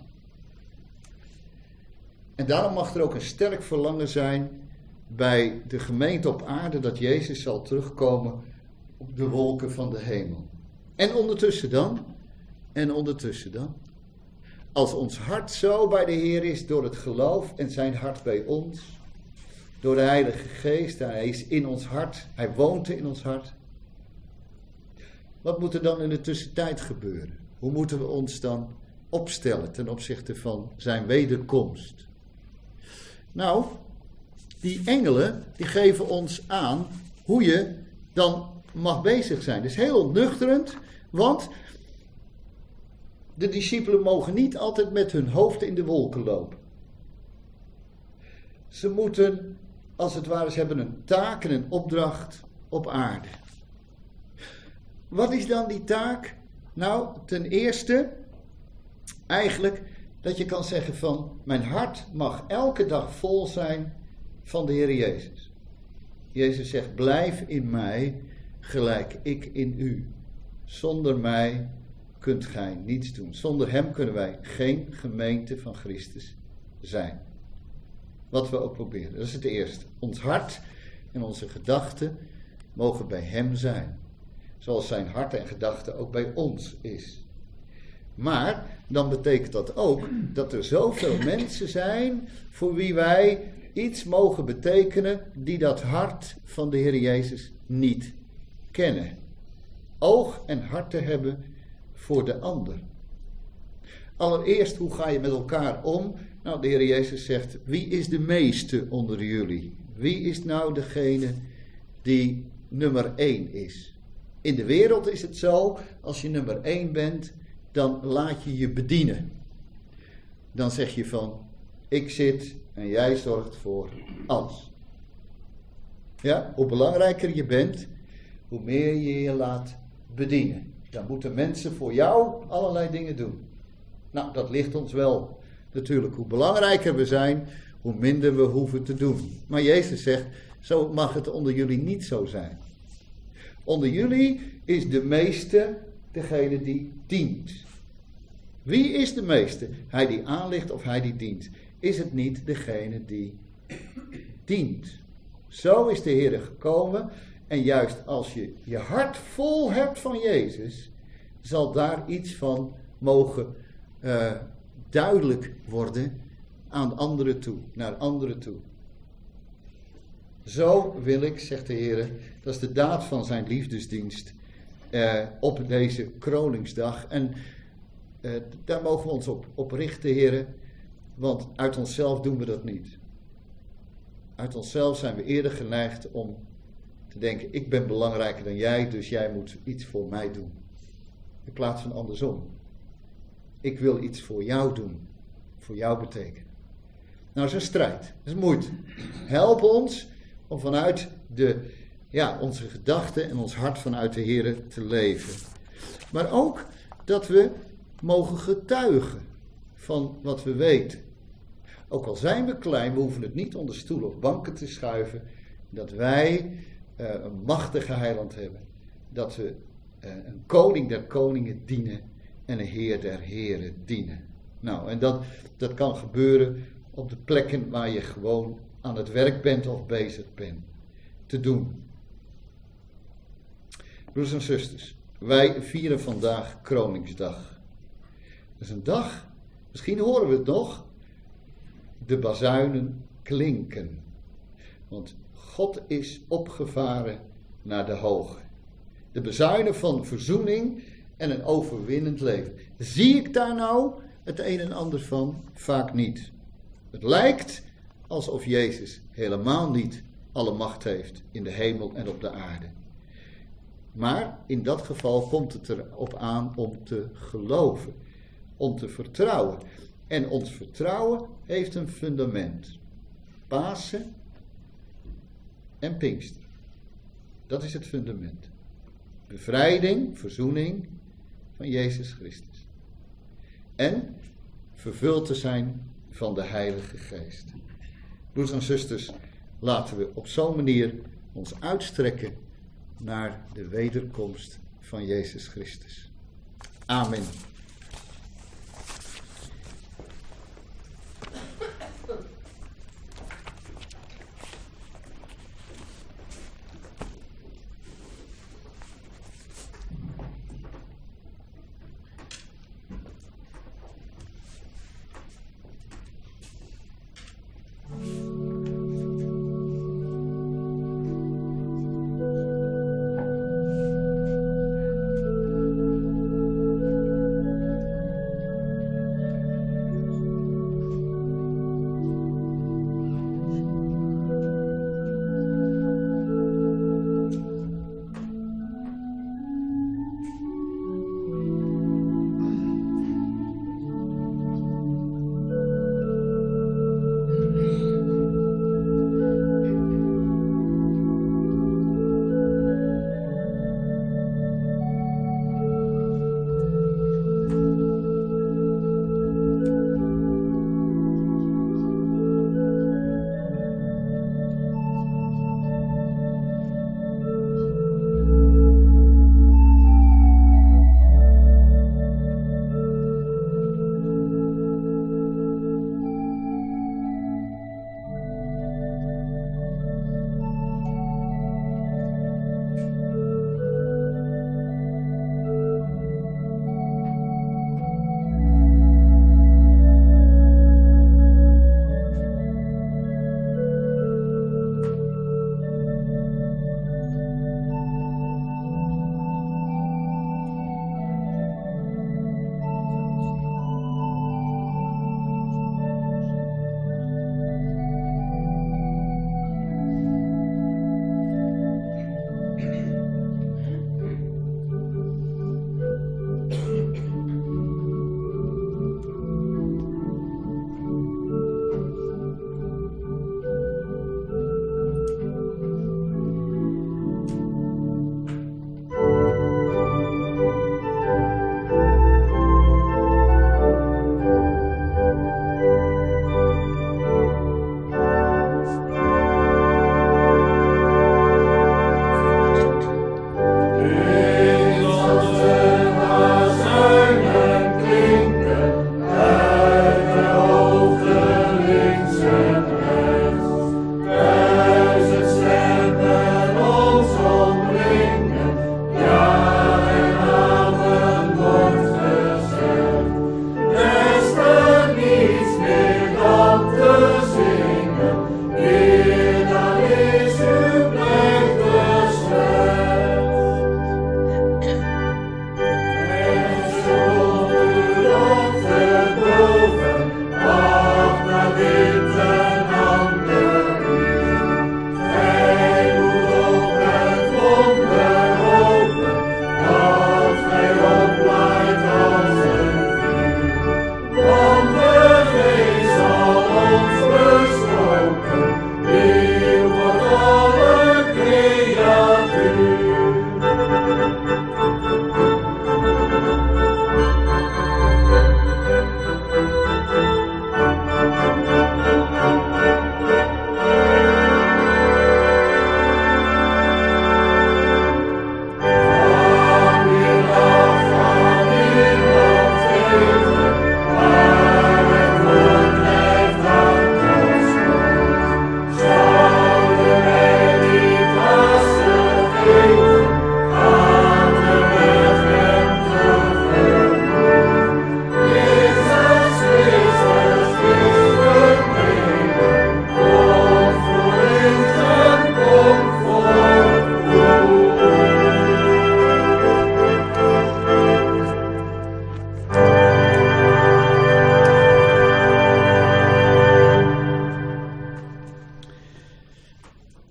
[SPEAKER 2] En daarom mag er ook een sterk verlangen zijn bij de gemeente op aarde dat Jezus zal terugkomen op de wolken van de hemel. En ondertussen dan? En ondertussen dan? Als ons hart zo bij de Heer is door het geloof en zijn hart bij ons, door de Heilige Geest, hij is in ons hart, hij woont in ons hart. Wat moet er dan in de tussentijd gebeuren? Hoe moeten we ons dan opstellen ten opzichte van zijn wederkomst? Nou, die engelen die geven ons aan hoe je dan mag bezig zijn. Dat is heel ontnuchterend, want de discipelen mogen niet altijd met hun hoofd in de wolken lopen. Ze moeten, als het ware, ze hebben een taak en een opdracht op aarde. wat is dan die taak? Nou, ten eerste, eigenlijk dat je kan zeggen van, mijn hart mag elke dag vol zijn van de Heer Jezus. Jezus zegt, blijf in mij, gelijk ik in u. Zonder mij kunt gij niets doen. Zonder hem kunnen wij geen gemeente van Christus zijn. Wat we ook proberen. Dat is het eerste. Ons hart en onze gedachten mogen bij hem zijn. Zoals zijn hart en gedachten ook bij ons is. Maar dan betekent dat ook dat er zoveel mensen zijn voor wie wij iets mogen betekenen die dat hart van de Heer Jezus niet kennen. Oog en hart te hebben voor de ander. Allereerst, hoe ga je met elkaar om? Nou, de Heer Jezus zegt, wie is de meeste onder jullie? Wie is nou degene die nummer één is? In de wereld is het zo, als je nummer één bent, dan laat je je bedienen. Dan zeg je van, ik zit en jij zorgt voor alles. Ja, hoe belangrijker je bent, hoe meer je je laat bedienen. Dan moeten mensen voor jou allerlei dingen doen. Nou, dat ligt ons wel natuurlijk. Hoe belangrijker we zijn, hoe minder we hoeven te doen. Maar Jezus zegt, zo mag het onder jullie niet zo zijn. Onder jullie is de meeste degene die dient. Wie is de meeste? Hij die aanligt of hij die dient? Is het niet degene die dient? Zo is de Heer gekomen. En juist als je je hart vol hebt van Jezus, zal daar iets van mogen uh, duidelijk worden aan anderen toe, naar anderen toe. Zo wil ik, zegt de Heer, dat is de daad van zijn liefdesdienst uh, op deze kroningsdag. En uh, daar mogen we ons op, op richten, Heer, want uit onszelf doen we dat niet. Uit onszelf zijn we eerder geneigd om te denken, ik ben belangrijker dan jij, dus jij moet iets voor mij doen. In plaats van andersom. Ik wil iets voor jou doen, voor jou betekenen. Nou, dat is een strijd, dat is moeite. Help ons om vanuit de, ja, onze gedachten en ons hart vanuit de Heer te leven. Maar ook dat we mogen getuigen van wat we weten. Ook al zijn we klein, we hoeven het niet onder stoelen of banken te schuiven, dat wij uh, een machtige heiland hebben. Dat we uh, een koning der koningen dienen en een heer der heren dienen. Nou, en dat, dat kan gebeuren op de plekken waar je gewoon aan het werk bent of bezig bent te doen. Broers en zusters, wij vieren vandaag Kroningsdag. Dat is een dag, misschien horen we het nog, de bazuinen klinken. Want God is opgevaren naar de hoge. De bazuinen van verzoening en een overwinnend leven. Zie ik daar nou het een en ander van? Vaak niet. Het lijkt alsof Jezus helemaal niet alle macht heeft in de hemel en op de aarde. Maar in dat geval komt het erop aan om te geloven, om te vertrouwen. En ons vertrouwen heeft een fundament. Pasen en Pinkster. Dat is het fundament. Bevrijding, verzoening van Jezus Christus. En vervuld te zijn van de Heilige Geest. Broers en zusters, laten we op zo'n manier ons uitstrekken naar de wederkomst van Jezus Christus. Amen.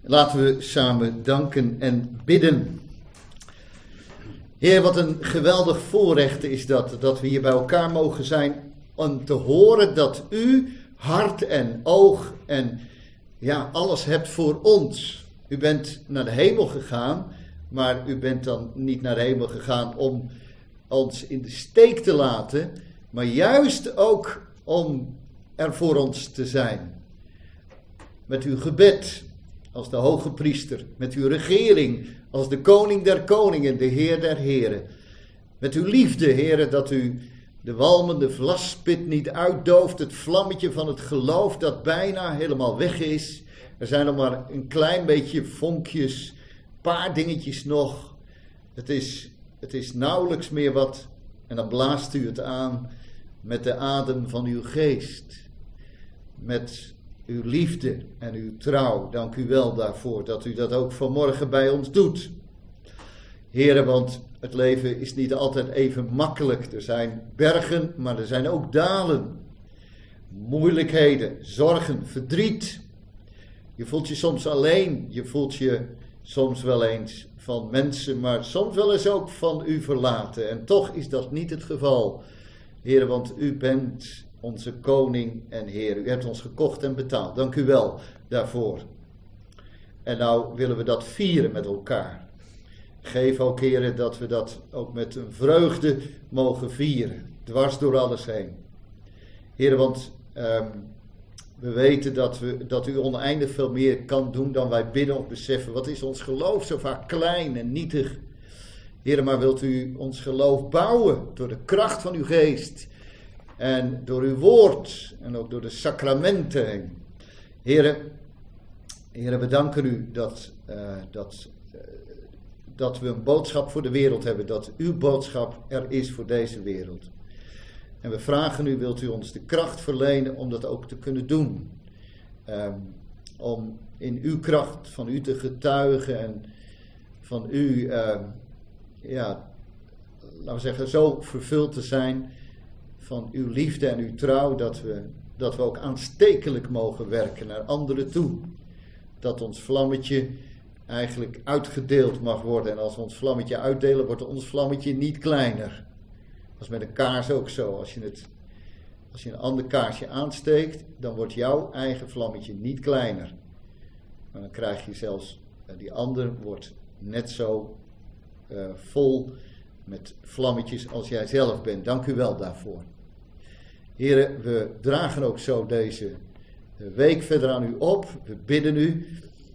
[SPEAKER 2] Laten we samen danken en bidden. Heer, wat een geweldig voorrecht is dat, dat we hier bij elkaar mogen zijn om te horen dat u hart en oog en ja, alles hebt voor ons. U bent naar de hemel gegaan, maar u bent dan niet naar de hemel gegaan om ons in de steek te laten, maar juist ook om er voor ons te zijn. Met uw gebed als de hoge priester, met uw regering als de koning der koningen, de heer der heren. Met uw liefde, heren, dat u de walmende vlaspit niet uitdooft, het vlammetje van het geloof dat bijna helemaal weg is. Er zijn nog maar een klein beetje vonkjes, een paar dingetjes nog. Het is, het is nauwelijks meer wat en dan blaast u het aan met de adem van uw geest. Met uw liefde en uw trouw. Dank u wel daarvoor dat u dat ook vanmorgen bij ons doet. Heren, want het leven is niet altijd even makkelijk. Er zijn bergen, maar er zijn ook dalen. Moeilijkheden, zorgen, verdriet. Je voelt je soms alleen. Je voelt je soms wel eens van mensen, maar soms wel eens ook van u verlaten. En toch is dat niet het geval. Heren, want u bent onze koning en Heer. U hebt ons gekocht en betaald. Dank u wel daarvoor. En nou willen we dat vieren met elkaar. Geef ook, Heer, dat we dat ook met een vreugde mogen vieren. Dwars door alles heen. Heer, want um, we weten dat, we, dat u oneindig veel meer kan doen dan wij bidden of beseffen. Wat is ons geloof zo vaak klein en nietig. Heer, maar wilt u ons geloof bouwen door de kracht van uw geest. En door uw woord en ook door de sacramenten heen. Heren, heren, we danken u dat, uh, dat, uh, dat we een boodschap voor de wereld hebben. Dat uw boodschap er is voor deze wereld. En we vragen u, wilt u ons de kracht verlenen om dat ook te kunnen doen. Um, om in uw kracht van u te getuigen en van u, uh, ja, laten we zeggen, zo vervuld te zijn van uw liefde en uw trouw, dat we, dat we ook aanstekelijk mogen werken naar anderen toe. Dat ons vlammetje eigenlijk uitgedeeld mag worden. En als we ons vlammetje uitdelen, wordt ons vlammetje niet kleiner. Dat is met een kaars ook zo. Als je, het, als je een ander kaarsje aansteekt, dan wordt jouw eigen vlammetje niet kleiner. Maar dan krijg je zelfs, die ander wordt net zo uh, vol met vlammetjes als jij zelf bent. Dank u wel daarvoor. Heren, we dragen ook zo deze week verder aan u op. We bidden u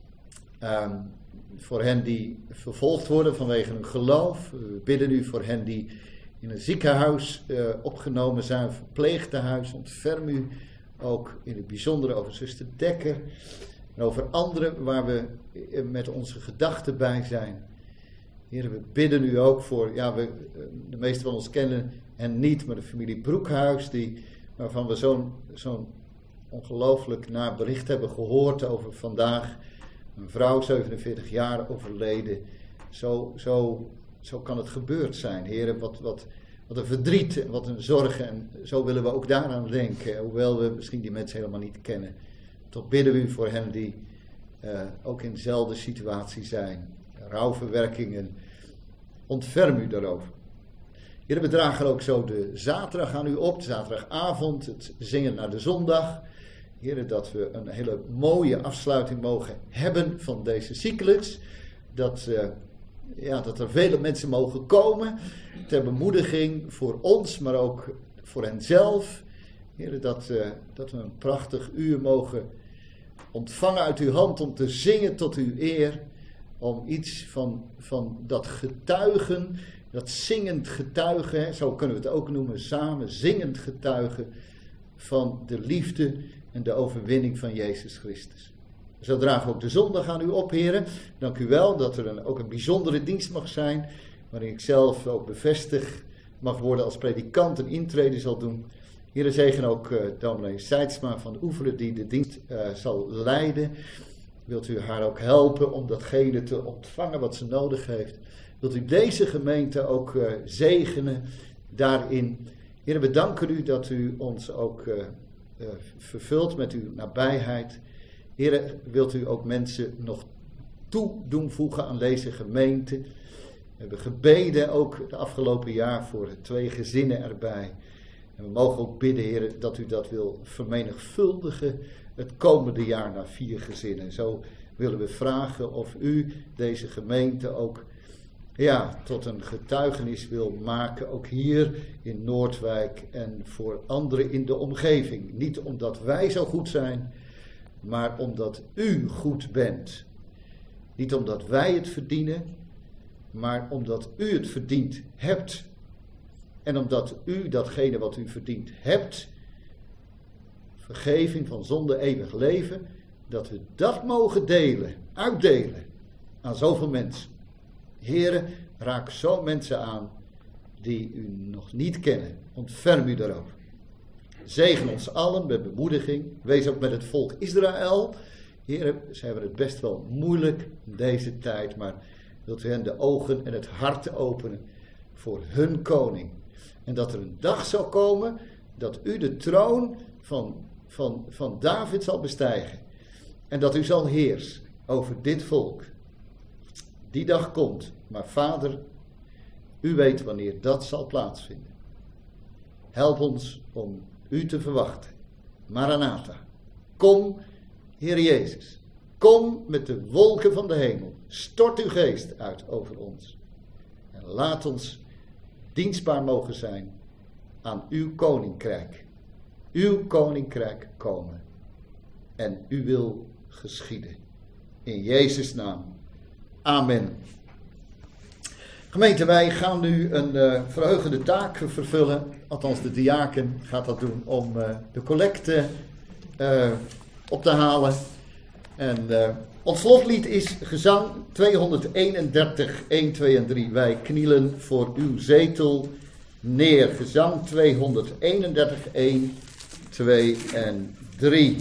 [SPEAKER 2] um, voor hen die vervolgd worden vanwege hun geloof. We bidden u voor hen die in een ziekenhuis uh, opgenomen zijn, een verpleegtehuis. Ontferm u ook in het bijzonder over zuster Dekker. En over anderen waar we met onze gedachten bij zijn. Heren, we bidden u ook voor, ja, we, de meesten van ons kennen hen niet, maar de familie Broekhuis, die, waarvan we zo'n, zo'n ongelooflijk naar bericht hebben gehoord over vandaag. Een vrouw, zevenenveertig jaar, overleden. Zo, zo, zo kan het gebeurd zijn. Heren, wat, wat, wat een verdriet en wat een zorg. En zo willen we ook daaraan denken, hoewel we misschien die mensen helemaal niet kennen. Toch bidden we u voor hen die uh, ook in dezelfde situatie zijn. Rouwverwerkingen. Ontferm u daarover. Heren, we dragen ook zo de zaterdag aan u op, de zaterdagavond, het zingen naar de zondag. Heren, dat we een hele mooie afsluiting mogen hebben van deze cyclus. Dat, uh, ja, dat er vele mensen mogen komen ter bemoediging voor ons, maar ook voor henzelf. Heren, dat, uh, dat we een prachtig uur mogen ontvangen uit uw hand om te zingen tot uw eer. Om iets van, van dat getuigen, dat zingend getuigen, hè, zo kunnen we het ook noemen, samen zingend getuigen van de liefde en de overwinning van Jezus Christus. Zo dragen we ook de zondag aan u op, heren. Dank u wel dat er een, ook een bijzondere dienst mag zijn, waarin ik zelf ook bevestigd mag worden als predikant en intrede zal doen. Heren, zegen ook uh, dominee Seidsma van Oeveren die de dienst uh, zal leiden. Wilt u haar ook helpen om datgene te ontvangen wat ze nodig heeft. Wilt u deze gemeente ook uh, zegenen daarin. Heren, we danken u dat u ons ook uh, uh, vervult met uw nabijheid. Heren, wilt u ook mensen nog toe doen voegen aan deze gemeente. We hebben gebeden ook het afgelopen jaar voor twee gezinnen erbij. En we mogen ook bidden, Heer, dat u dat wil vermenigvuldigen het komende jaar naar vier gezinnen. Zo willen we vragen of u deze gemeente ook ja, tot een getuigenis wil maken, ook hier in Noordwijk en voor anderen in de omgeving. Niet omdat wij zo goed zijn, maar omdat u goed bent. Niet omdat wij het verdienen, maar omdat u het verdiend hebt. En omdat u datgene wat u verdiend hebt, vergeving van zonde, eeuwig leven, dat we dat mogen delen, uitdelen aan zoveel mensen. Heere, raak zo mensen aan die u nog niet kennen. Ontferm u daarover. Zegen ons allen met bemoediging. Wees ook met het volk Israël. Heere, ze hebben het best wel moeilijk in deze tijd, maar wilt u hen de ogen en het hart openen voor hun koning. En dat er een dag zal komen dat u de troon van, van, van David zal bestijgen. En dat u zal heersen over dit volk. Die dag komt, maar Vader, u weet wanneer dat zal plaatsvinden. Help ons om u te verwachten. Maranatha, kom, Heer Jezus. Kom met de wolken van de hemel. Stort uw geest uit over ons. En laat ons dienstbaar mogen zijn aan uw koninkrijk. Uw koninkrijk komen. En uw wil geschieden. In Jezus' naam. Amen. Gemeente, wij gaan nu een uh, verheugende taak vervullen. Althans, de diaken gaat dat doen om uh, de collecte uh, op te halen. En uh, ons slotlied is gezang tweehonderdeenendertig, een, twee en drie. Wij knielen voor uw zetel neer. Gezang tweehonderdeenendertig, een, twee en drie.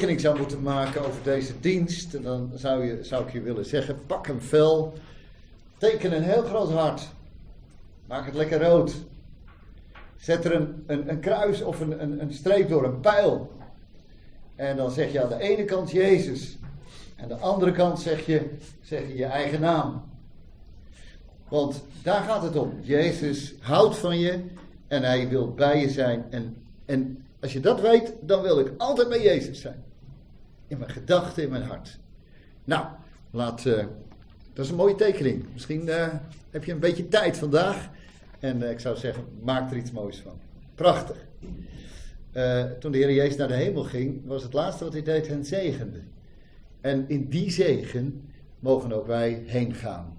[SPEAKER 2] tekening zou moeten maken over deze dienst, dan zou, je, zou ik je willen zeggen, pak een vel, teken een heel groot hart, maak het lekker rood. Zet er een, een, een kruis of een, een, een streep door, een pijl. En dan zeg je aan de ene kant Jezus. En aan de andere kant zeg je, zeg je je eigen naam. Want daar gaat het om. Jezus houdt van je en hij wil bij je zijn. En, en als je dat weet, dan wil ik altijd bij Jezus zijn. In mijn gedachten, in mijn hart. Nou, laat, uh, dat is een mooie tekening. Misschien uh, heb je een beetje tijd vandaag. En uh, ik zou zeggen, maak er iets moois van. Prachtig. Uh, toen de Heer Jezus naar de hemel ging, was het laatste wat hij deed hen zegende. En in die zegen mogen ook wij heen gaan.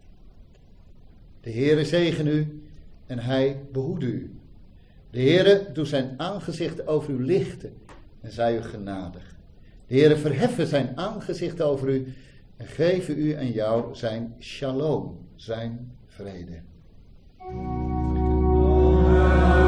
[SPEAKER 2] De Heere zegen u en hij behoede u. De Heere doet zijn aangezicht over u lichten en zij u genadig. De Heere verheffen zijn aangezicht over u en geven u en jou zijn shalom, zijn vrede. Amen.